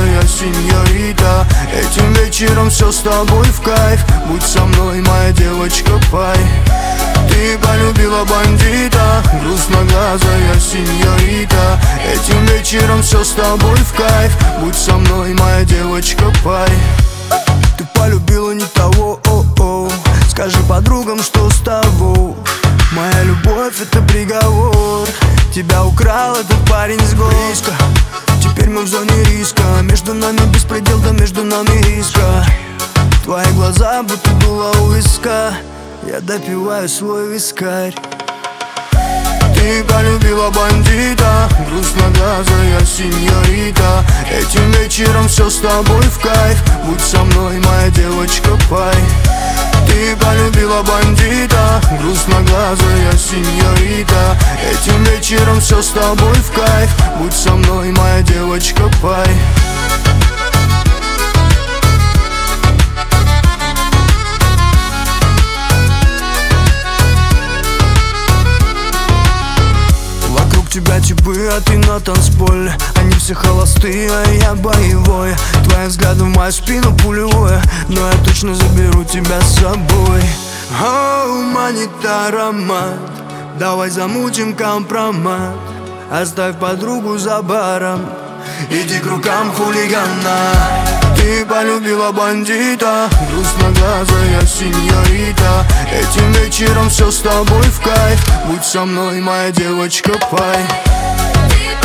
одноглазая сеньорита. Этим вечером все с тобой в кайф. Будь со мной, моя девочка, пай. Ты полюбила бандита, грустноглазая сеньорита. Этим вечером все с тобой в кайф. Будь со мной, моя девочка, пай. Ты полюбила не того, о-о. Скажи подругам, что с того. Моя любовь — это приговор. Тебя украл этот парень с Горска. Теперь мы в зоне риска. Между нами беспредел, да между нами риска. Твои глаза будто дуло у виска. Я допиваю свой вискарь. Ты полюбила бандита, грустноглазая сеньорита. Этим вечером все с тобой в кайф. Будь со мной, моя девочка, пай. Ты полюбила бандита, грустноглазая сеньорита. Этим вечером все с тобой в кайф. Будь со мной, моя девочка, пай. Тебя типы, а ты на танцполе. Они все холостые, а я боевой. Твои взгляды в мою спину пулевое. Но я точно заберу тебя с собой. Оу, манит аромат. Давай замутим компромат. Оставь подругу за баром. Иди к рукам хулигана. Ты полюбила бандита, грустноглазая сеньорита. Этим вечером все с тобой в кайф. Будь со мной, моя девочка, пай.